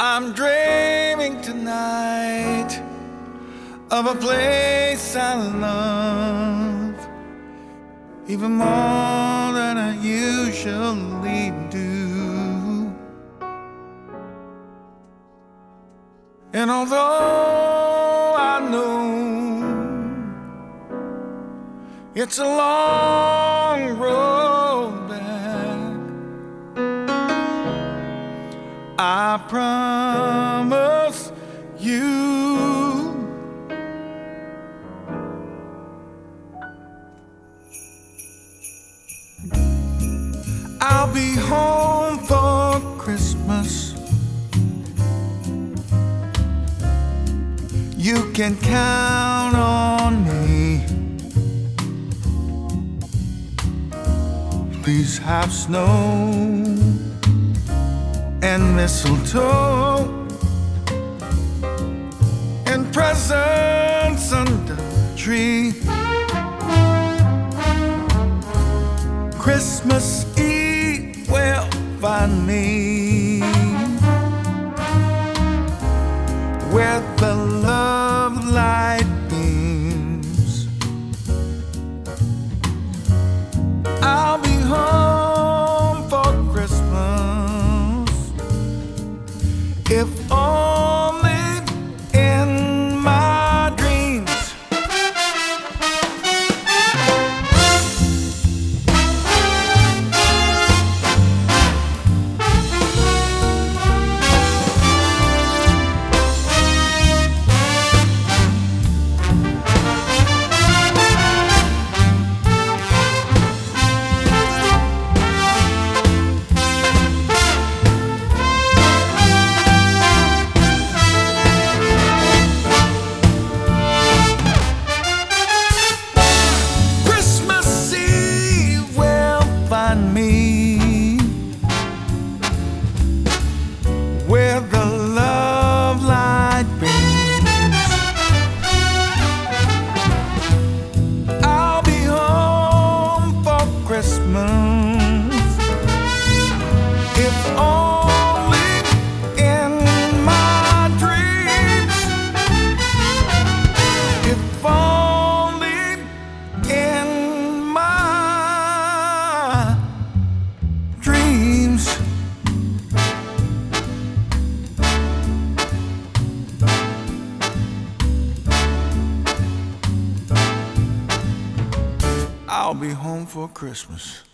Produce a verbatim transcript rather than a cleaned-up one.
I'm dreaming tonight of a place I love, even more than I usually do. And although I know it's a long road back, I promise you I'll be home for Christmas. You can count on me. Please have snow and mistletoe and presents under the tree. Christmas Eve will find me where the love light beams. I'll be home for Christmas, if only in my dreams. Me where the love light beams. I'll be home for Christmas, if only in my dreams. If only in my dreams. I'll be home for Christmas.